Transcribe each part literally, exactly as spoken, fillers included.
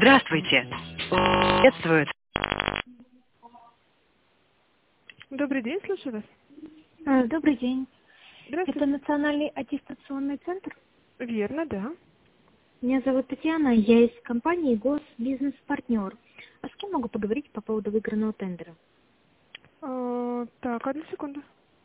Здравствуйте. Приветствует. Добрый день, слушаю вас. А, Добрый день. Это Здравствуйте. Национальный аттестационный центр. Верно, да. Меня зовут Татьяна, я из компании Госбизнес-партнер. А с кем могу поговорить по поводу выигранного тендера? А, так, одну секунду.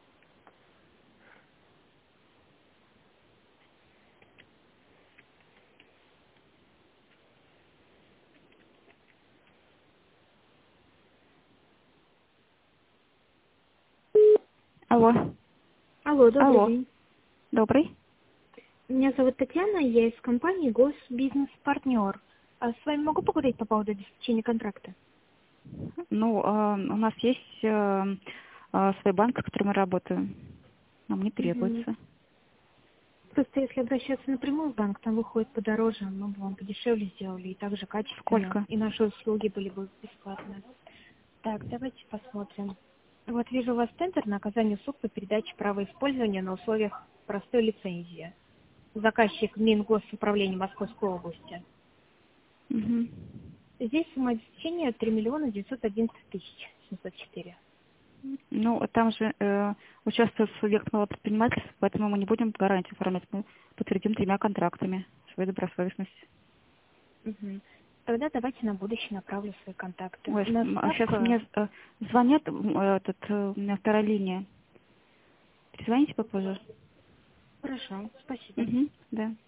Алло. Алло, добрый Алло. день. Добрый. Меня зовут Татьяна, я из компании Госбизнес-партнер. А с вами могу поговорить по поводу обеспечения контракта? Ну, э, у нас есть э, э, свой банк, с которым мы работаем. Нам не Мгм. требуется. Просто если обращаться напрямую в банк, там выходит подороже, мы бы вам подешевле сделали, и также качественно, Сколько? и наши услуги были бы бесплатные. Так, давайте посмотрим. Вот вижу у вас тендер на оказание услуг по передаче права использования на условиях простой лицензии. Заказчик Мингосуправления Московской области. Мгм. Здесь сумма обеспечения три миллиона девятьсот одиннадцать тысяч семьсот четыре. Ну, там же э, участвует субъект малого предпринимательства, поэтому мы не будем гарантию оформлять. Мы подтвердим тремя контрактами свою добросовестность. Мгм. Тогда давайте на будущее направлю свои контакты. Ой, У нас а сейчас ставка... мне э, звонят, м, этот, э, у меня вторая линия. Перезвоните попозже. Хорошо, спасибо. Угу, да.